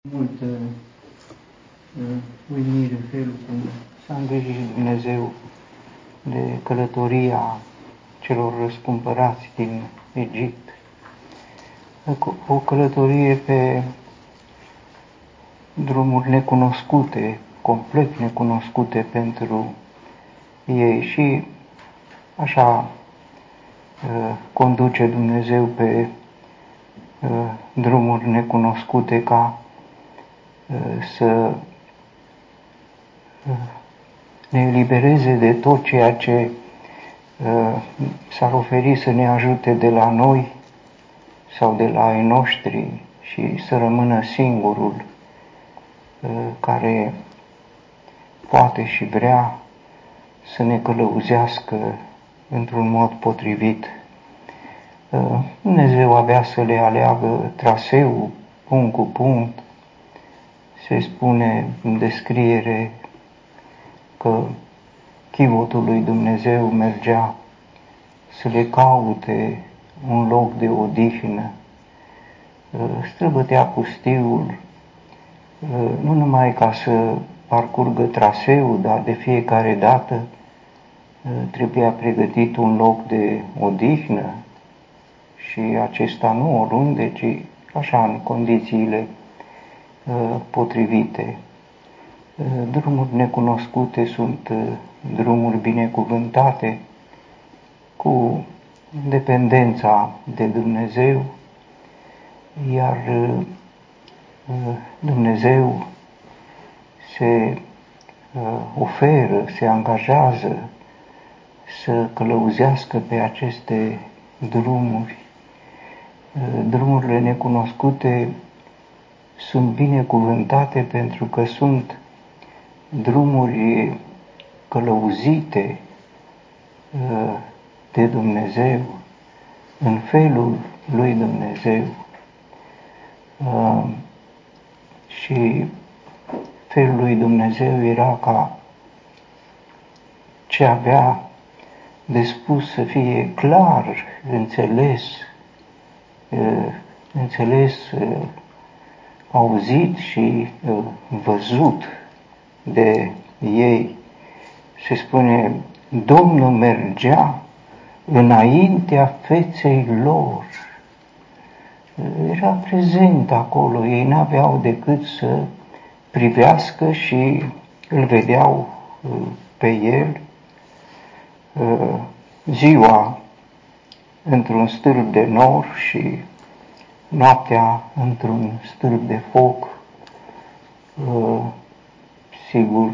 multă uimire felul cum s-a îngrijit Dumnezeu de călătoria celor răscumpărați din Egipt. O călătorie pe drumuri necunoscute, complet necunoscute pentru ei și așa conduce Dumnezeu pe drumuri necunoscute ca să ne elibereze de tot ceea ce s-ar oferi să ne ajute de la noi sau de la ai noștri și să rămână singurul care poate și vrea să ne călăuzească într-un mod potrivit. Dumnezeu avea să le aleagă traseul, punct cu punct. Se spune în descriere că chivotul lui Dumnezeu mergea să le caute un loc de odihnă. Străbătea pustiul, nu numai ca să parcurgă traseul, dar de fiecare dată trebuia pregătit un loc de odihnă și acesta nu oriunde, ci așa în condițiile potrivite. Drumuri necunoscute sunt drumuri binecuvântate cu dependența de Dumnezeu, iar Dumnezeu se oferă, se angajează să călăuzească pe aceste drumuri. Drumurile necunoscute sunt binecuvântate pentru că sunt drumuri călăuzite de Dumnezeu, în felul lui Dumnezeu. Și felul lui Dumnezeu era ca ce avea de spus să fie clar, înțeles, auzit și văzut de ei. Se spune, Domnul mergea înaintea feței lor. Era prezent acolo, ei n-aveau decât să privească și îl vedeau pe el ziua într-un stâlp de nor și noaptea într-un stâlp de foc. Sigur,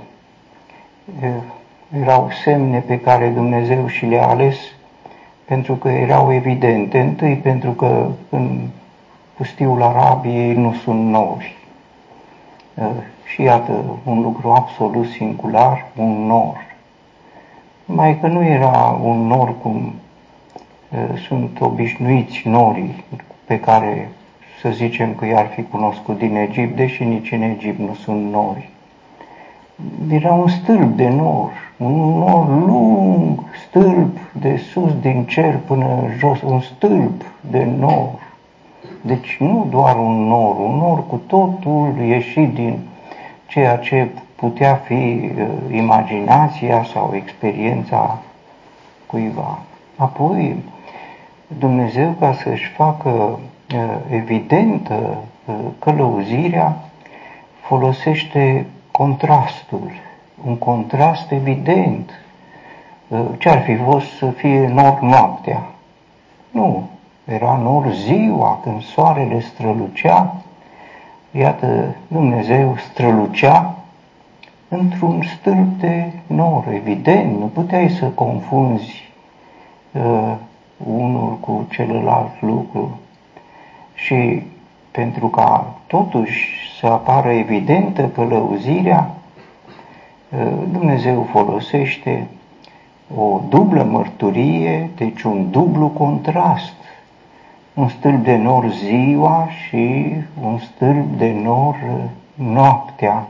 erau semne pe care Dumnezeu și le-a ales pentru că erau evidente. Întâi pentru că în pustiul Arabiei nu sunt nori. Și iată un lucru absolut singular, un nor. Numai că nu era un nor cum sunt obișnuiți norii pe care să zicem că i-ar fi cunoscut din Egipt, deși nici în Egipt nu sunt nori. Era un stâlp de nor, un nor lung, stâlp de sus din cer până jos, un stâlp de nor. Deci nu doar un nor cu totul ieșit din ceea ce putea fi imaginația sau experiența cuiva. Apoi, Dumnezeu, ca să-și facă evidentă călăuzirea, folosește contrastul, un contrast evident. Ce-ar fi fost să fie nor noaptea? Nu, era nor ziua, când soarele strălucea. Iată, Dumnezeu strălucea într-un stâlp de nor, evident, nu puteai să confunzi unul cu celălalt lucru. Și pentru ca totuși să apară evidentă călăuzirea, Dumnezeu folosește o dublă mărturie, deci un dublu contrast. Un stâlp de nor ziua și un stâlp de nor noaptea.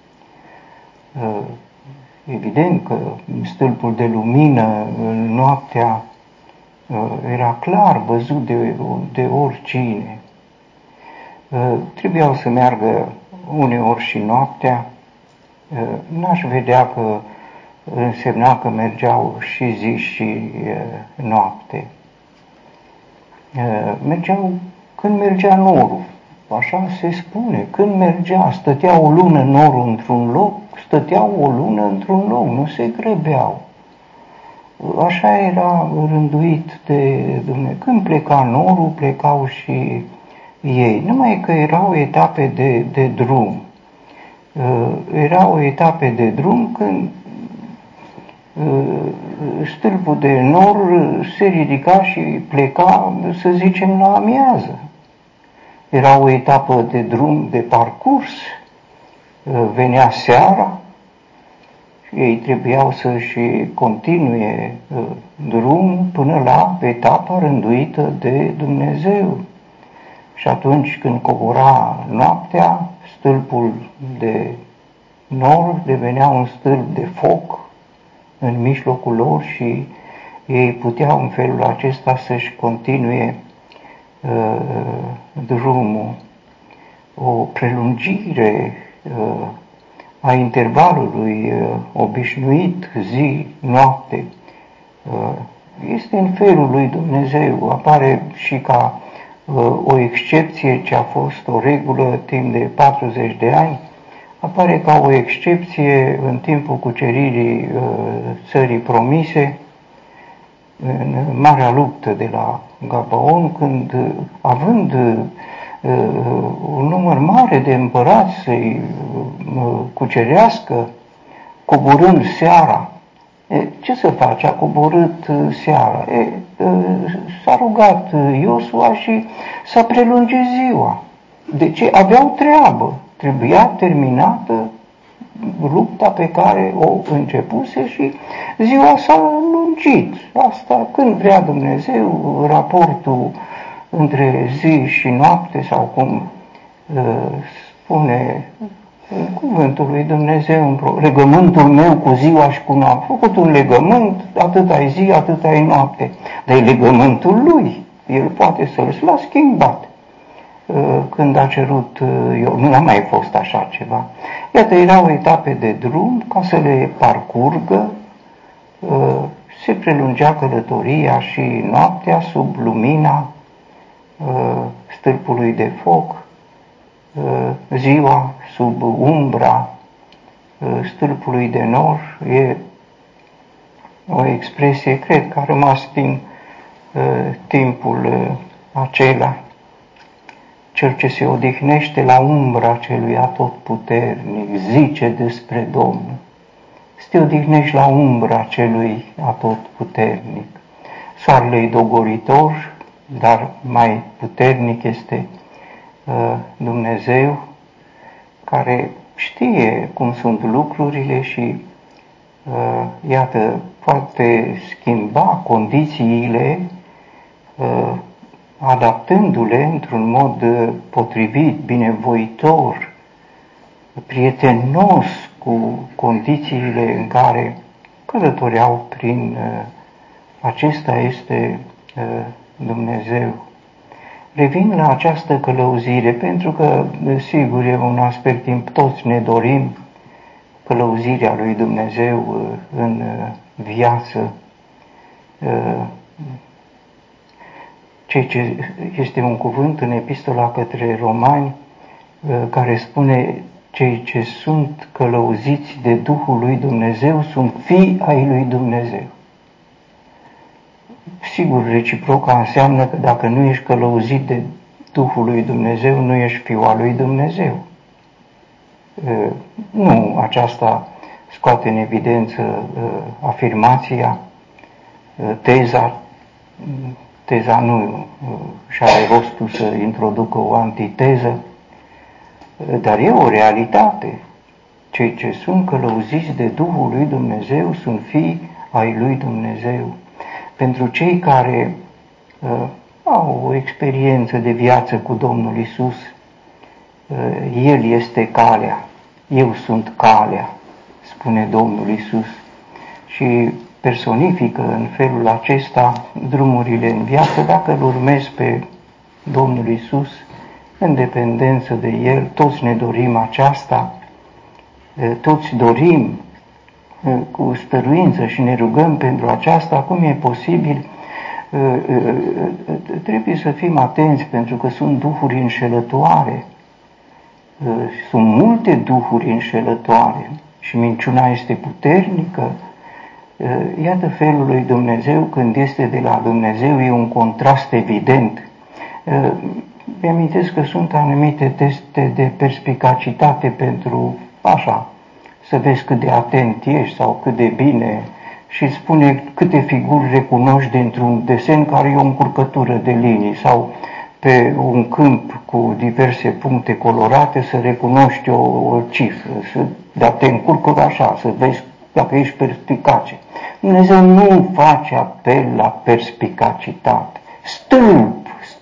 Evident că stâlpul de lumină noaptea era clar văzut de oricine. Trebuiau să meargă uneori și noaptea. N-aș vedea că însemna că mergeau și zi și noapte. Mergeau când mergea norul, așa se spune, când mergea, stătea o lună norul într-un loc, stăteau o lună într-un loc, nu se grăbeau. Așa era rânduit de Dumnezeu. Când pleca norul, plecau și ei, numai că erau etape de drum. Erau etape de drum când stâlpul de nor se ridica și pleca, să zicem, la amiază. Era o etapă de drum, de parcurs, venea seara și ei trebuiau să-și continue drumul până la etapa rânduită de Dumnezeu. Și atunci când cobora noaptea, stâlpul de nor devenea un stâlp de foc în mijlocul lor și ei puteau în felul acesta să-și continue drumul. O prelungire a intervalului obișnuit zi-noapte este în felul lui Dumnezeu, apare și ca o excepție ce a fost o regulă timp de 40 de ani, apare ca o excepție în timpul cuceririi țării promise, în marea luptă de la Gabaon, când, având un număr mare de împărați să-i cucerească, coborând seara. Ce să face? A coborât seara. S-a rugat Iosua și s-a prelungit ziua. De ce? Aveau treabă. Trebuia terminată lupta pe care o începuse și ziua s-a lungit. Asta când vrea Dumnezeu, raportul între zi și noapte, sau cum spune cuvântul lui Dumnezeu, legământul meu cu ziua și cu noapte. A făcut un legământ, atât ai zi, atât ai noapte. Dar e legământul lui. El poate să-l l-a schimbat. Când a cerut, eu nu a mai fost așa ceva. Iată, erau etape de drum ca să le parcurgă, se prelungea călătoria și noaptea sub lumina stâlpului de foc, ziua sub umbra stâlpului de nor. E o expresie, cred că a rămas din timpul acela. Cel ce se odihnește la umbra celui atotputernic zice despre Domnul. Să te odihnești la umbra celui atotputernic. Soarele e dogoritor, dar mai puternic este Dumnezeu, care știe cum sunt lucrurile și iată, poate schimba condițiile adaptându-le într-un mod potrivit, binevoitor, prietenos cu condițiile în care călătoreau prin acesta este Dumnezeu. Revin la această călăuzire, pentru că, sigur, e un aspect timp, toți ne dorim călăuzirea lui Dumnezeu în viață. Ceea ce este un cuvânt în epistola către Romani, care spune: cei ce sunt călăuziți de Duhul lui Dumnezeu sunt fii ai lui Dumnezeu. Sigur, reciproca înseamnă că dacă nu ești călăuzit de Duhul lui Dumnezeu, nu ești fiul al lui Dumnezeu. Nu aceasta scoate în evidență afirmația, teza nu și are rostul să introducă o antiteză, dar e o realitate. Cei ce sunt călăuziți de Duhul lui Dumnezeu sunt fii ai lui Dumnezeu. Pentru cei care au o experiență de viață cu Domnul Isus, El este calea, eu sunt calea, spune Domnul Isus, și personifică în felul acesta drumurile în viață. Dacă îl urmezi pe Domnul Isus, în dependență de El. Toți ne dorim aceasta, toți dorim cu stăruință și ne rugăm pentru aceasta. Cum e posibil? Trebuie să fim atenți, pentru că sunt duhuri înșelătoare. Sunt multe duhuri înșelătoare și minciuna este puternică. Iată felul lui Dumnezeu, când este de la Dumnezeu, e un contrast evident. Mi-amintesc că sunt anumite teste de perspicacitate pentru așa, să vezi cât de atent ești sau cât de bine, și spune câte figuri recunoști dintr-un desen care e o încurcătură de linii, sau pe un câmp cu diverse puncte colorate să recunoști o cifră, dar te încurcă așa, să vezi dacă ești perspicace. Dumnezeu nu face apel la perspicacitate. Stâlp,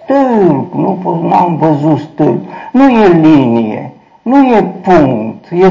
nu am văzut stâlp, nu e linie, nu e punct, e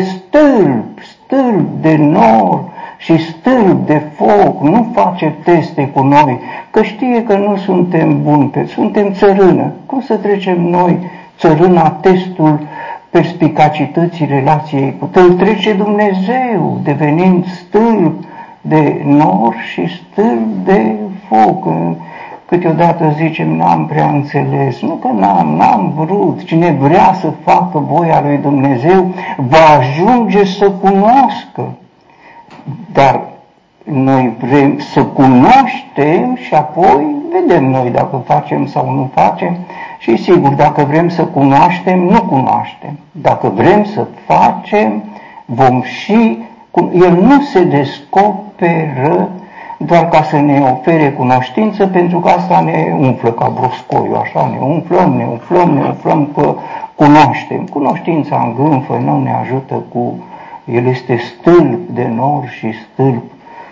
stâlp de nor și stâlp de foc. Nu face teste cu noi, că știe că nu suntem buni, suntem țărână. Cum să trecem noi țărâna testul perspicacității relației cu Îl trece Dumnezeu, devenind stâlp de nor și stâlp de foc. Câteodată zicem, n-am prea înțeles, nu că n-am vrut. Cine vrea să facă voia lui Dumnezeu va ajunge să cunoască. Dar noi vrem să cunoaștem și apoi vedem noi dacă facem sau nu facem. Și sigur, dacă vrem să cunoaștem, nu cunoaștem. Dacă vrem să facem, vom și... El nu se descoperă doar ca să ne ofere cunoștință, pentru că asta ne umflă ca broscoiul, așa, ne umflăm că cunoaștem. Cunoștința îngânfă, nu ne ajută cu... El este stâlp de nor și stâlp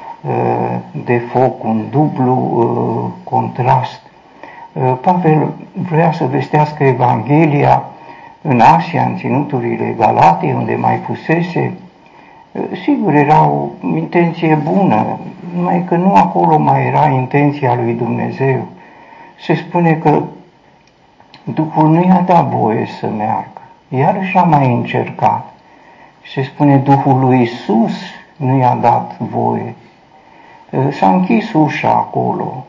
de foc, un dublu contrast. Pavel vrea să vestească Evanghelia în Asia, în ținuturile Galatei, unde mai fusese. Sigur, era o intenție bună, numai că nu acolo mai era intenția lui Dumnezeu. Se spune că Duhul nu i-a dat voie să meargă, iarăși a mai încercat. Se spune Duhul lui Iisus nu i-a dat voie. S-a închis ușa acolo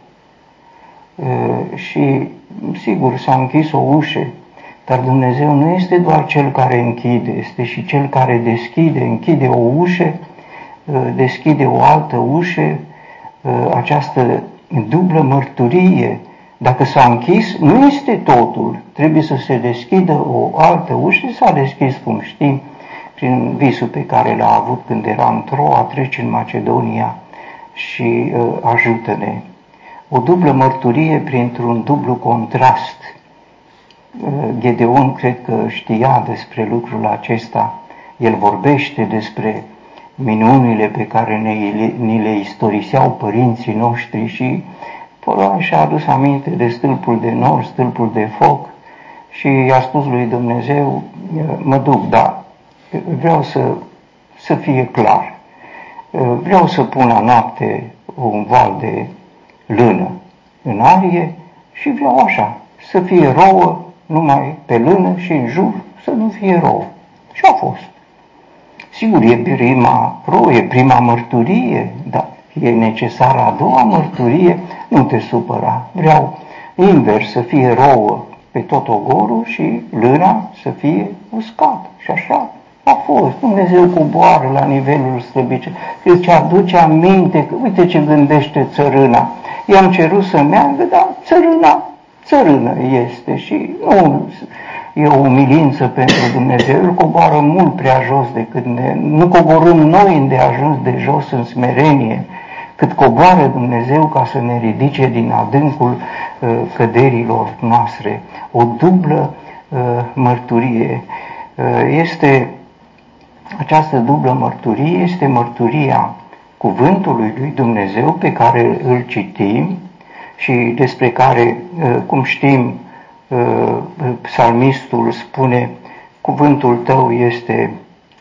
și sigur s-a închis o ușă, dar Dumnezeu nu este doar Cel care închide, este și Cel care deschide, închide o ușă, deschide o altă ușă. Această dublă mărturie, dacă s-a închis, nu este totul, trebuie să se deschidă o altă ușă. S-a deschis, cum știm, prin visul pe care l-a avut când era în Troa, trece în Macedonia și ajută-ne. O dublă mărturie printr-un dublu contrast. Gedeon cred că știa despre lucrul acesta. El vorbește despre minunile pe care ni le istoriseau părinții noștri și și-a adus aminte de stâlpul de nor, stâlpul de foc și i-a spus lui Dumnezeu, mă duc, dar vreau să fie clar. Vreau să pun la noapte un val de lână în arie și vreau așa, să fie rouă numai pe lână și în jur să nu fie rouă. Și a fost. Sigur, e prima mărturie, dar e necesară a doua mărturie, nu te supăra. Vreau invers, să fie rouă pe tot ogorul și lâna să fie uscată. Și așa a fost. Dumnezeu coboară la nivelul slăbicei. Îți aduce aminte că uite ce gândește țărâna. I-am cerut să meargă, dar țărână este și nu e o umilință pentru Dumnezeu. El coboară mult prea jos decât nu coborâm noi îndeajuns de jos în smerenie, cât coboară Dumnezeu ca să ne ridice din adâncul căderilor noastre. O dublă mărturie. Această dublă mărturie este mărturia cuvântului lui Dumnezeu pe care îl citim și despre care, cum știm, psalmistul spune, cuvântul tău este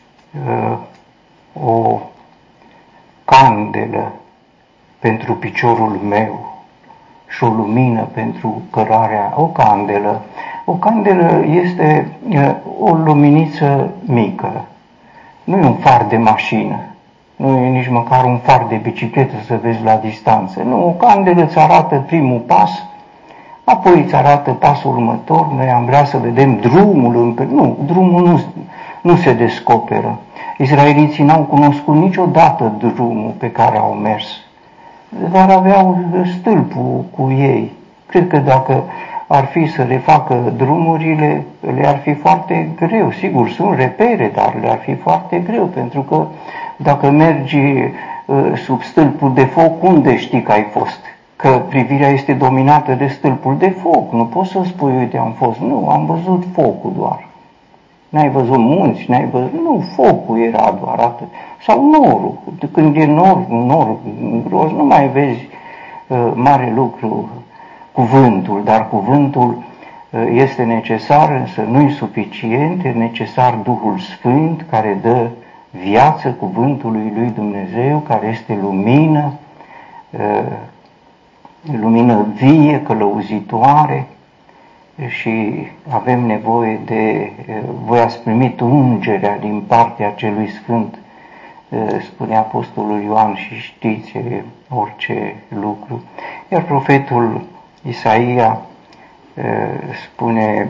o candelă pentru piciorul meu și o lumină pentru cărarea, o candelă. O candelă este o luminiță mică, nu e un far de mașină, nu e nici măcar un far de bicicletă să vezi la distanță. Nu, o candelă îți arată primul pas, apoi îți arată pasul următor. Noi am vrea să vedem drumul, nu, drumul nu se descoperă. Israeliții n-au cunoscut niciodată drumul pe care au mers, dar aveau stâlpul cu ei. Cred că dacă ar fi să refacă drumurile, le-ar fi foarte greu. Sigur, sunt repere, dar le-ar fi foarte greu, pentru că dacă mergi sub stâlpul de foc, unde știi că ai fost? Că privirea este dominată de stâlpul de foc. Nu poți să spui, uite, am fost. Nu, am văzut focul doar. N-ai văzut munți, n-ai văzut... Nu, focul era doar atât. Sau norul. Când e nor gros, nu mai vezi mare lucru, cuvântul, dar cuvântul este necesar, însă nu-i suficient, e necesar Duhul Sfânt care dă viață cuvântului lui Dumnezeu, care este lumină, lumină vie, călăuzitoare, și avem nevoie de, voi ați primit ungerea din partea celui Sfânt, spune Apostolul Ioan, și știți orice lucru. Iar profetul Isaia spune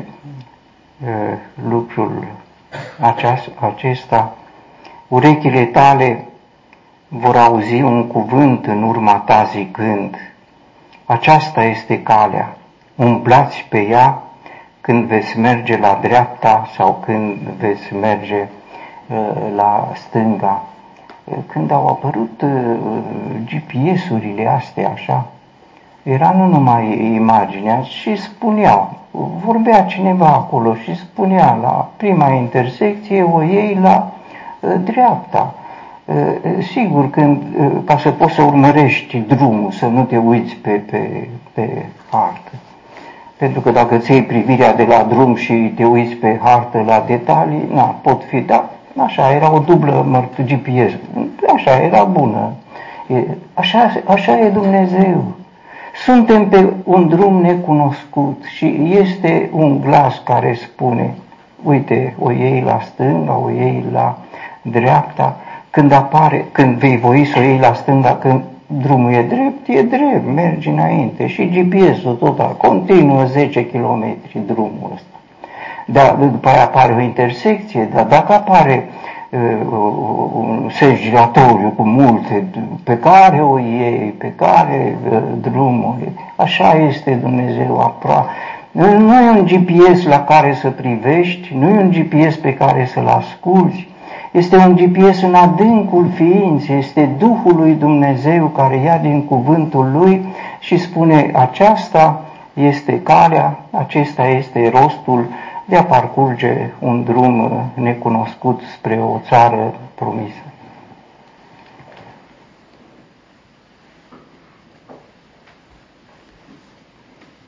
lucrul acesta: urechile tale vor auzi un cuvânt în urma ta zicând, aceasta este calea, umblați pe ea când veți merge la dreapta sau când veți merge la stânga. Când au apărut GPS-urile astea așa, era nu numai imaginea, și spunea, vorbea cineva acolo și spunea, la prima intersecție o iei la dreapta. Sigur, ca să poți să urmărești drumul, să nu te uiți pe hartă. Pentru că dacă îți iei privirea de la drum și te uiți pe hartă la detalii, pot fi, da, așa, era o dublă GPS, așa, era bună. Așa e Dumnezeu. Suntem pe un drum necunoscut și este un glas care spune, uite, o iei la stânga, o iei la dreapta. Când vei voi să o iei la stânga, când drumul e drept, mergi înainte. Și GPS-ul tot continuă 10 km drumul ăsta. Dar după aia apare o intersecție, dar dacă apare un sens giratoriu cu multe, pe care o iei, pe care drumul, așa este Dumnezeu aproape. Nu e un GPS la care să privești, nu e un GPS pe care să-l asculți, este un GPS în adâncul ființei, este Duhul lui Dumnezeu care ia din cuvântul lui și spune, aceasta este calea, acesta este rostul de a parcurge un drum necunoscut spre o țară promisă.